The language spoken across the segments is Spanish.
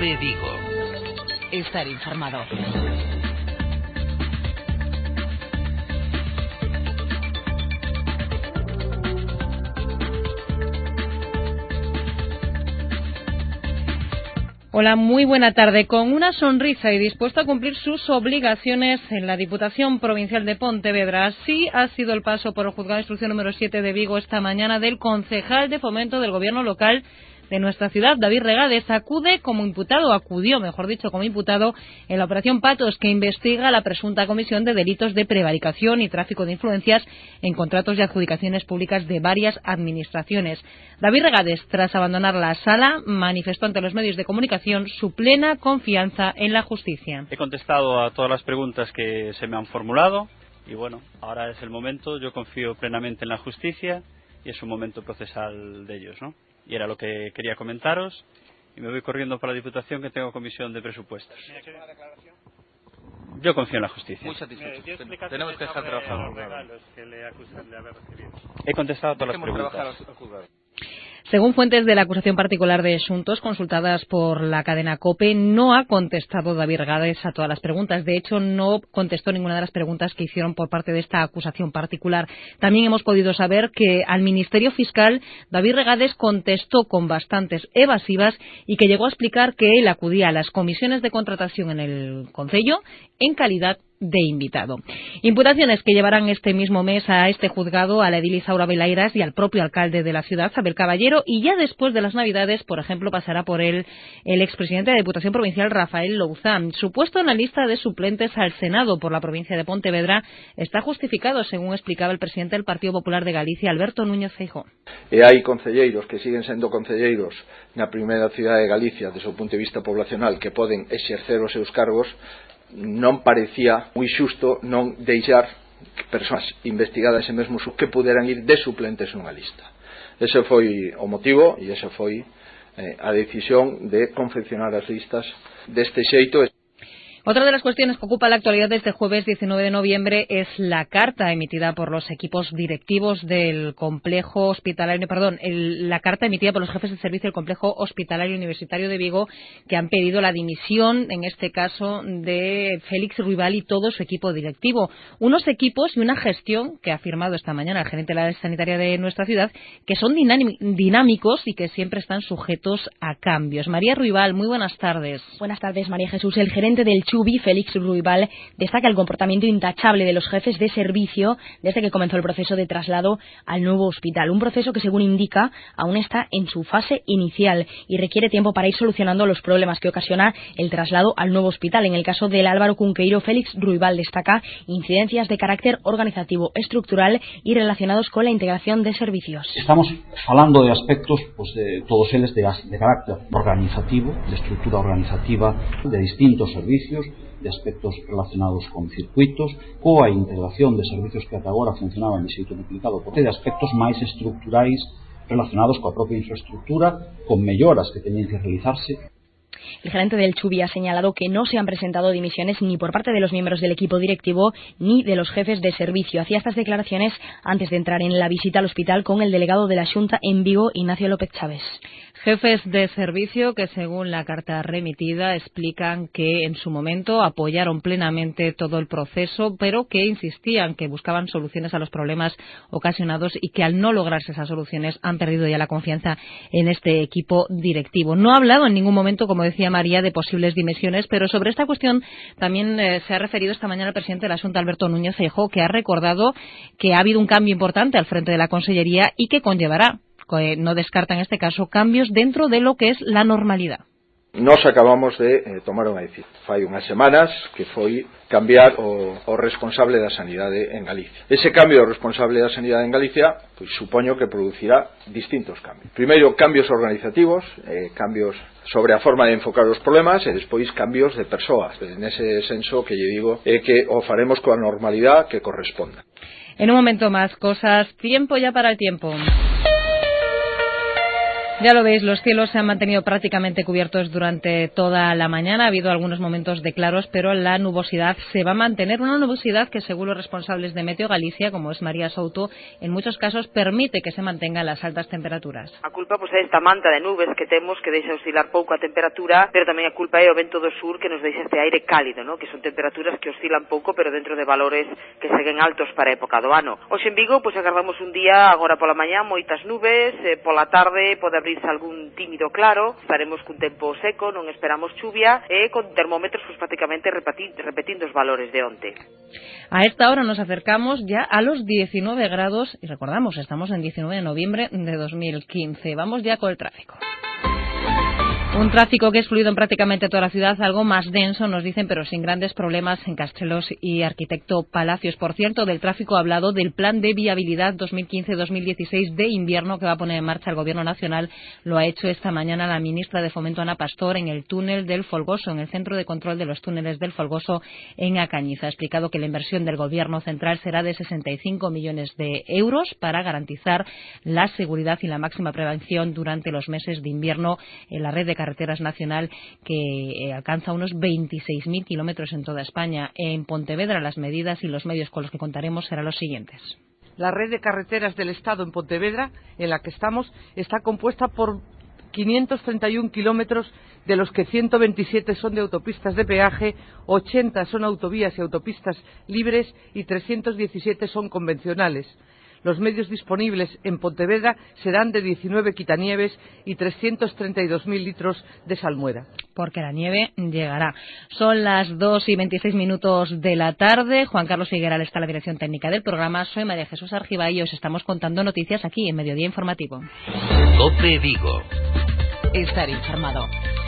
Cope Vigo. Estar informado. Hola, muy buena tarde. Con una sonrisa y dispuesto a cumplir sus obligaciones en la Diputación Provincial de Pontevedra. Así ha sido el paso por el Juzgado de Instrucción número 7 de Vigo esta mañana del concejal de Fomento del Gobierno local de nuestra ciudad, David Regades. Acudió como imputado en la Operación Patos, que investiga la presunta comisión de delitos de prevaricación y tráfico de influencias en contratos y adjudicaciones públicas de varias administraciones. David Regades, tras abandonar la sala, manifestó ante los medios de comunicación su plena confianza en la justicia. He contestado a todas las preguntas que se me han formulado y bueno, ahora es el momento. Yo confío plenamente en la justicia y es un momento procesal de ellos, ¿no? Y era lo que quería comentaros y me voy corriendo para la Diputación, que tengo comisión de presupuestos. Yo confío en la justicia. Muy satisfecho. Tenemos que dejar trabajar. He contestado a todas las preguntas. Según fuentes de la acusación particular de Xuntos consultadas por la cadena COPE, no ha contestado David Regades a todas las preguntas. De hecho, no contestó ninguna de las preguntas que hicieron por parte de esta acusación particular. También hemos podido saber que al Ministerio Fiscal David Regades contestó con bastantes evasivas y que llegó a explicar que él acudía a las comisiones de contratación en el concello en calidad de invitado. Imputaciones que llevarán este mismo mes a este juzgado a la edil Isaura Belairas y al propio alcalde de la ciudad, Abel Caballero, y ya después de las Navidades, por ejemplo, pasará por él el expresidente de la Diputación Provincial, Rafael Louzán. Su puesto en la lista de suplentes al Senado por la provincia de Pontevedra está justificado, según explicaba el presidente del Partido Popular de Galicia, Alberto Núñez Feijóo. Hai concelleiros que siguen sendo concelleiros na primeira cidade de Galicia, desde o punto de vista poblacional, que poden exercer os seus cargos. Non parecía moi xusto non deixar persoas investigadas ese mesmo que puderan ir de suplentes nunha lista. Ese foi o motivo e esa foi a decisión de confeccionar as listas deste xeito. Otra de las cuestiones que ocupa la actualidad de este jueves 19 de noviembre es la carta emitida por los equipos directivos del complejo hospitalario, la carta emitida por los jefes de servicio del complejo hospitalario universitario de Vigo, que han pedido la dimisión, en este caso, de Félix Ruibal y todo su equipo directivo. Unos equipos y una gestión que ha firmado esta mañana el gerente de la área sanitaria de nuestra ciudad, que son dinámicos y que siempre están sujetos a cambios. María Ruibal, muy buenas tardes. Buenas tardes, María Jesús. El gerente del Chubi, Félix Ruibal, destaca el comportamiento intachable de los jefes de servicio desde que comenzó el proceso de traslado al nuevo hospital. Un proceso que, según indica, aún está en su fase inicial y requiere tiempo para ir solucionando los problemas que ocasiona el traslado al nuevo hospital. En el caso del Álvaro Cunqueiro, Félix Ruibal destaca incidencias de carácter organizativo, estructural y relacionados con la integración de servicios. Estamos hablando de aspectos, de todos eles de carácter organizativo, de estructura organizativa, de distintos servicios, de aspectos relacionados con circuitos, coa integración de servicios que ata agora funcionaban de xeito duplicado, porque de aspectos máis estructurais relacionados coa propia infraestructura, con melloras que teñen que realizarse. El gerente del Chubi ha señalado que no se han presentado dimisiones ni por parte de los miembros del equipo directivo ni de los jefes de servicio. Hacía estas declaraciones antes de entrar en la visita al hospital con el delegado de la Xunta en Vigo, Ignacio López Chávez. Jefes de servicio que, según la carta remitida, explican que en su momento apoyaron plenamente todo el proceso, pero que insistían que buscaban soluciones a los problemas ocasionados y que al no lograrse esas soluciones han perdido ya la confianza en este equipo directivo. No ha hablado en ningún momento, como decía María, de posibles dimisiones, pero sobre esta cuestión también se ha referido esta mañana el presidente de la Xunta, Alberto Núñez Feijóo, que ha recordado que ha habido un cambio importante al frente de la Consellería y que conllevará, no descarta en este caso, cambios dentro de lo que es la normalidad. Nos acabamos de tomar unha decisión. Fai unhas semanas que foi cambiar o responsable da sanidade en Galicia. Ese cambio do responsable da sanidade en Galicia, pois supoño que producirá distintos cambios. Primeiro, cambios organizativos, cambios sobre a forma de enfocar os problemas e despois cambios de persoas. Nese senso que lle digo que o faremos coa normalidade que corresponda. En un momento más cosas, tiempo ya para el tiempo. Ya lo veis, los cielos se han mantenido prácticamente cubiertos durante toda la mañana. Ha habido algunos momentos de claros, pero la nubosidad se va a mantener. Una nubosidad que, según los responsables de Meteo Galicia, como es María Souto, en muchos casos permite que se mantengan las altas temperaturas. A culpa é esta manta de nubes que temos que deixa oscilar pouco a temperatura, pero tamén a culpa é o vento do sur que nos deixa este aire cálido, ¿no? Que son temperaturas que oscilan pouco, pero dentro de valores que seguen altos para a época do ano. Hoxe en Vigo, agardamos un día, agora pola mañá, moitas nubes, pola tarde pode abrirse algún tímido claro, estaremos cun tempo seco, non esperamos chuvia e con termómetros prácticamente repetindo os valores de onte. A esta hora nos acercamos ya a los 19 grados y recordamos, estamos en 19 de noviembre de 2015. Vamos ya con el tráfico. Un tráfico que es fluido en prácticamente toda la ciudad, algo más denso, nos dicen, pero sin grandes problemas en Castelos y Arquitecto Palacios. Por cierto, del tráfico ha hablado del Plan de Viabilidad 2015-2016 de invierno que va a poner en marcha el Gobierno Nacional. Lo ha hecho esta mañana la ministra de Fomento, Ana Pastor, en el túnel del Folgoso, en el Centro de Control de los Túneles del Folgoso, en Acañiz. Ha explicado que la inversión del Gobierno Central será de 65 millones de euros para garantizar la seguridad y la máxima prevención durante los meses de invierno en la red de carreteras nacional, que alcanza unos 26.000 kilómetros en toda España. En Pontevedra, las medidas y los medios con los que contaremos serán los siguientes. La red de carreteras del Estado en Pontevedra, en la que estamos, está compuesta por 531 kilómetros, de los que 127 son de autopistas de peaje, 80 son autovías y autopistas libres y 317 son convencionales. Los medios disponibles en Pontevedra serán de 19 quitanieves y 332.000 litros de salmuera. Porque la nieve llegará. Son las 2:26 de la tarde. Juan Carlos Higueral está en la dirección técnica del programa. Soy María Jesús Argiba y os estamos contando noticias aquí en Mediodía Informativo. COPE Vigo. Estar informado.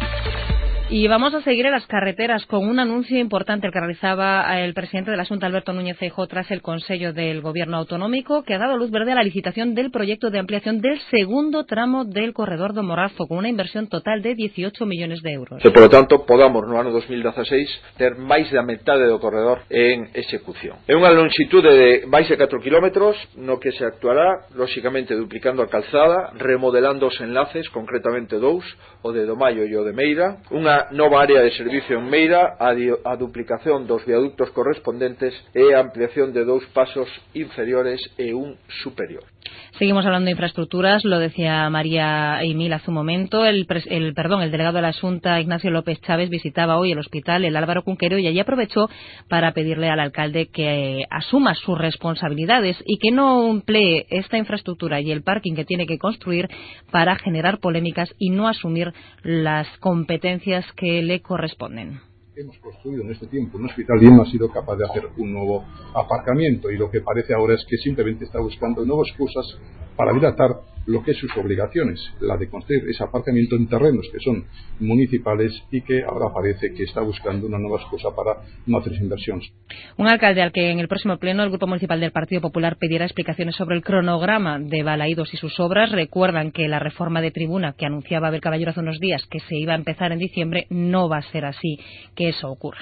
Y vamos a seguir en las carreteras con un anuncio importante el que realizaba el presidente de la Xunta, Alberto Núñez Feijóo, tras el Consejo del Gobierno Autonómico, que ha dado luz verde a la licitación del proyecto de ampliación del segundo tramo del corredor do Morrazo, con una inversión total de 18 millones de euros. E, por lo tanto, podamos no ano 2016 ter máis da metade do corredor en execución. É unha longitude de máis de 4 kilómetros, no que se actuará, lóxicamente, duplicando a calzada, remodelando os enlaces, concretamente dous, o de Domaio e o de Meira, unha nova área de servicio en Meira, a duplicación dos viaductos correspondentes e a ampliación de 2 pasos inferiores e un superior. Seguimos hablando de infraestructuras, lo decía María Eimil hace un momento. El delegado de la Xunta, Ignacio López Chávez, visitaba hoy el hospital el Álvaro Cunqueiro y allí aprovechó para pedirle al alcalde que asuma sus responsabilidades y que no emplee esta infraestructura y el parking que tiene que construir para generar polémicas y no asumir las competencias que le corresponden. Hemos construido en este tiempo un hospital y él no ha sido capaz de hacer un nuevo aparcamiento, y lo que parece ahora es que simplemente está buscando nuevas excusas para dilatar lo que es sus obligaciones, la de construir ese aparcamiento en terrenos que son municipales, y que ahora parece que está buscando una nueva excusa para no hacer inversiones. Un alcalde al que en el próximo pleno el Grupo Municipal del Partido Popular pedirá explicaciones sobre el cronograma de Balaídos y sus obras. Recuerdan que la reforma de tribuna que anunciaba Abel Caballero hace unos días, que se iba a empezar en diciembre, no va a ser así, que eso ocurra.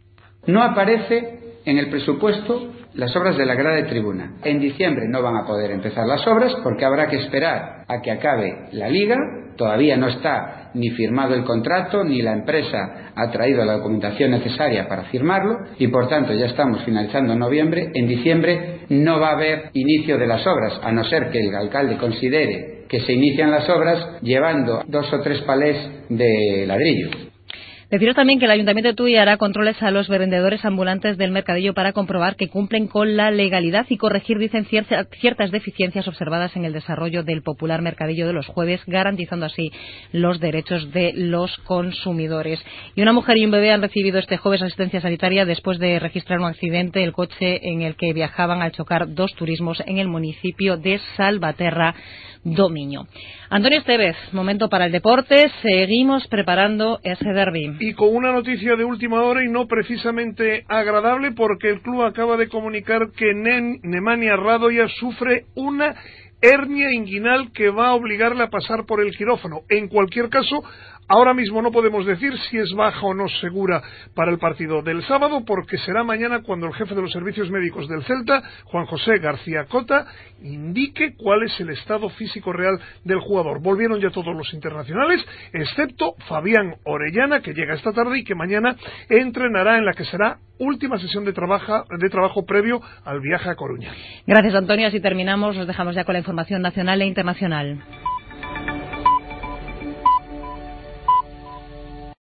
No aparece en el presupuesto las obras de la grada de tribuna. En diciembre no van a poder empezar las obras porque habrá que esperar a que acabe la liga. Todavía no está ni firmado el contrato, ni la empresa ha traído la documentación necesaria para firmarlo, y por tanto ya estamos finalizando noviembre. En diciembre no va a haber inicio de las obras, a no ser que el alcalde considere que se inician las obras llevando 2 o 3 palés de ladrillo. Deciros también que el Ayuntamiento de Tui hará controles a los vendedores ambulantes del mercadillo para comprobar que cumplen con la legalidad y corregir, dicen, ciertas deficiencias observadas en el desarrollo del popular mercadillo de los jueves, garantizando así los derechos de los consumidores. Y una mujer y un bebé han recibido este jueves asistencia sanitaria después de registrar un accidente, el coche en el que viajaban al chocar 2 turismos en el municipio de Salvaterra do Miño. Antonio Estevez, momento para el deporte. Seguimos preparando ese derbi. Y con una noticia de última hora y no precisamente agradable, porque el club acaba de comunicar que Nemanja Radoja sufre una hernia inguinal que va a obligarle a pasar por el quirófano. En cualquier caso, ahora mismo no podemos decir si es baja o no segura para el partido del sábado, porque será mañana cuando el jefe de los servicios médicos del Celta, Juan José García Cota, indique cuál es el estado físico real del jugador. Volvieron ya todos los internacionales, excepto Fabián Orellana, que llega esta tarde y que mañana entrenará en la que será última sesión de trabajo previo al viaje a Coruña. Gracias, Antonio. Así terminamos. Nos dejamos ya con la información nacional e internacional.